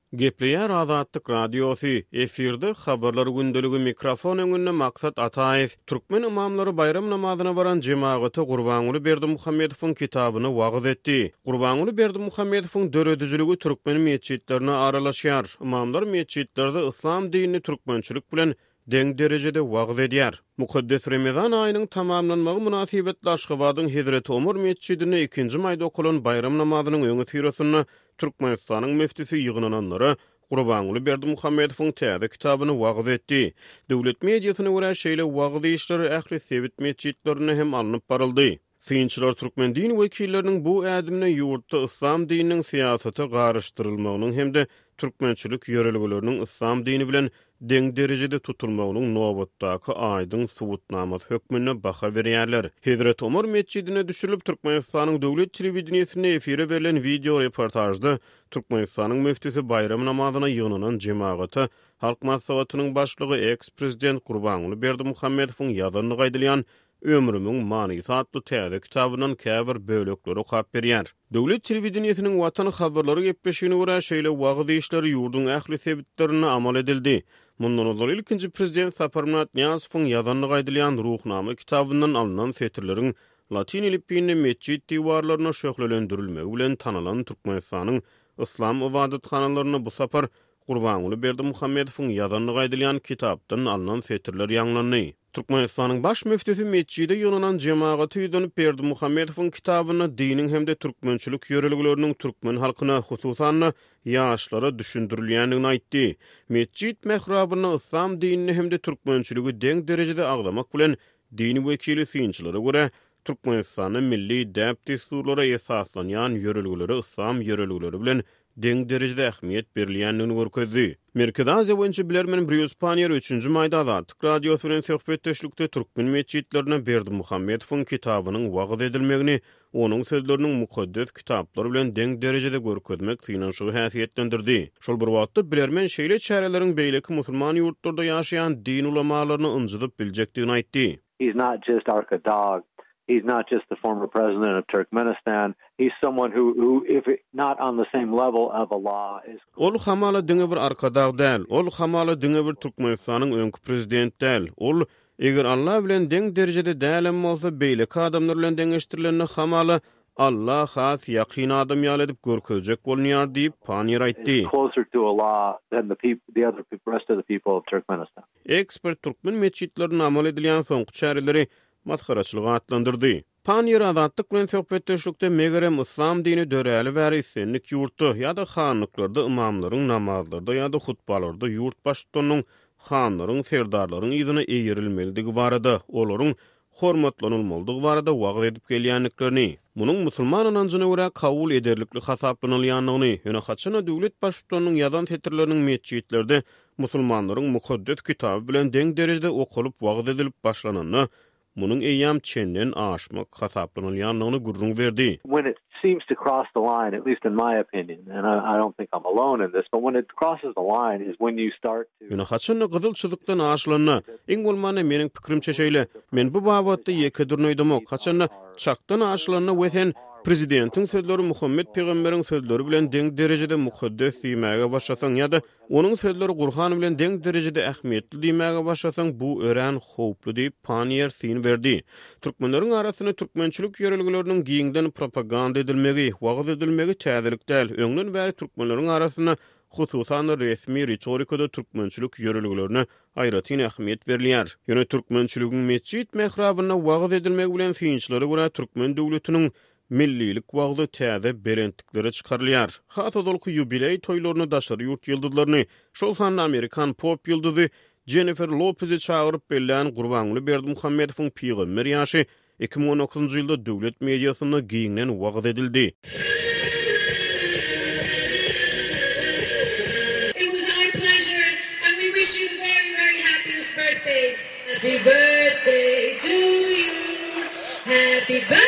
Gepleýär Azatlyk Radiosu efirde habarlar gündöligi mikrofon öňünde maksat Ataev türkmen imamlary bayram namazyna baran jemaaty Gurbanuly Berdimuhammedowyň kitabyny wagt etdi. Gurbanuly Berdimuhammedowyň döredijiligi türkmen meçhitlerine aralaşýar. Imamlar meçhitlerde islam dinini türkmençilik bilen deň derejede wagt edýär. Mukaddes Ramazan aýynyň tamamlanmagy münasibetli Aşgabatyň Hezret Ömer meçhidine 2-nji maýda okulan bayram namazynyň öňe süresinni Türkmenistanyň müftisi ýygnananlara Gurbanuly Berdimuhammedowyň täze kitabyny wagt etdi. Döwlet mediasyna görä şeýle wagt işleri ähli sewit meçhitlerine hem alınıp baryldy. Synçylar türkmen dini wekilleriniň bu ädimine ýurtda islam dininiň siýasaty garaşdyrylmagynyň hemde türkmençilik ýöreligleriniň islam dini bilen deň derejede tutulmagynyň nobatdaky aýdyň subutnamasy hökmüne baha berýärler. Hezret Ömer meçhidine düşürilip Türkmenistanyň döwlet telewizionyny efire berilen video reportajda Türkmenistanyň müftisi bayram namazyna ýygnanan jemaaty halk maslahatynyň başlygy eks-prezident Gurbanuly Berdimuhammedowyň ýazanyny gaýdylýan Ömrümiň manyýy atly täze kitabynyň käbir bölekleri okap berýär. Döwlet telewizionynyň watan habarlary gepleşigine görä şeýle wagt işleri ýurdun ähli sebitlerine amal edildi. Mundan olar ilkinji prezident Saparmurat Niyazowyň ýazanyny gaýdylýan ruhnama kitabynyň alynan setirleriň Latin ilipini meçhit diwarlaryna şöhrelendirilmegi bilen tanalan Türkmenistanyň islam ibadathanalaryna bu sapar Gurbanuly Berdimuhammedowyň ýazanyny gaýdylýan kitapdan alynan setirler ýanglandy. Türkmenistanyň baş müftisi meçhide ýonanan jemaaty ýüzünip Berdimuhammedowyň kitabyny diniň hemde türkmençilik ýöreligleriniň türkmen halkyna hususan ýaşlara düşündirilýändigini aýtdy. Meçhit mehrabyny islam dinini hemde türkmençiligi deň derejede aglamak bilen dini wekili synçylary görä Türkmenistanyň milli däp desturlara esaslanýan ýöreligleri islam ýöreligleri bilen deň derejede ähmiýet berilýändigini görkezdi. Merkez Aziýa boýunça bilermen Bruce Panier 3-nji maýda Azatlyk Radiosu bilen söhbetdeşlikde türkmen meçhitlerine Berdimuhammedowyň kitabynyň wagt edilmegini, onuň sözleriniň mukaddes kitaplar bilen deň derejede görkezmek synanşygy häsiýetlendirdi. Şol bir wagtda bilermen şeýle çäreleriň beýleki musulman ýurtlarda ýaşaýan din ulamalaryny ynjydyp biljekdigini aýtdy. He's not just Arkadog. He's not just the former president of Turkmenistan. He's someone who if not on the same level of Allah is. Ol hamala diňe bir Arkadog däl. Ol hamala diňe bir Türkmenistanyň öňkü prezident däl. Ol eger Allah bilen deň derejede dälen bolsa beýleki adamlar bilen deňeşdirilenini hamala Allah has ýaqyn adam ýaly edip görkezjek bolýar diýip Panier aýtdy. Closer to Allah than the other rest of the people of Turkmenistan. Ekspert türkmen meçhitlerine amal edilýän soňky çäreleri matkaraçylyga atlandyrdy. Panier Azatlyk bilen söhbetdeşlikde megerem islam dini döräli we isenlik ýurtda ýa-da hanlyklarda imamlaryň namazlarda ýa-da hutbalarda ýurt başlygynyň hanlaryň serdarlaryň ýygyna eýerilmeligi barada olaryň hormatlanylmalydygy barada wagt edip gelýänliklerini, munyň musulman anancına görä kabul ederlikli hasaplanylýanlygyny, ýöne haçana döwlet başlygynyň ýazan setirleriniň meçhitlerde musulmanlaryň mukaddes kitaby bilen deň derejede okulyp wagt edilip başlananyny, munyň eýam çenden aşmak hasaplanylýanlygyny gurrun berdi. When it seems to cross the line, at least in my opinion, and I don't think I'm alone in this, but when it crosses the line is when you start to... Ýöne haçan gyzyl çyzykdan aşylanyny, iň bolmany meniň pikirimçe şeýle, men bu babatda ýeke durnaýdym, haçan çakdan aşylanyny wesen prezidentiň sözleri Muhammed Peygamberiň sözleri bilen deň derejede mukaddes diýmäge başlasaň ýa-da onuň sözleri Gurhan bilen deň derejede ähmiýetli diýmäge başlasaň bu ören howply diýip Panier syn berdi. Türkmenleriň arasyna türkmençilik ýöreligleriniň giňden propaganda edilmegi, wagt edilmegi täzelik däl. Öňden bäri türkmenleriň arasyna hususan resmi retorikada türkmençilik ýöreliglerine aýratyn ähmiýet berilýär. Ýöne türkmençiligiň meçhit mehrabyna wagt edilmegi bilen synçylary görä türkmen döwletiniň millilik wagty täze berentliklere çykarylýar. Hatodolky ýubiley toýlaryny daşary ýurt ýyldızlaryny, şol sanly Amerikan pop ýyldyzy Jennifer Lopez'i çağırıp belläň Gurbanuly Berdimuhammedowyň peýgamber ýaşy 2019-njy ýylda döwlet mediasyna giňden wagt edildi. It was our pleasure and we wish you a very, very happy birthday. Happy birthday to you. Happy birthday.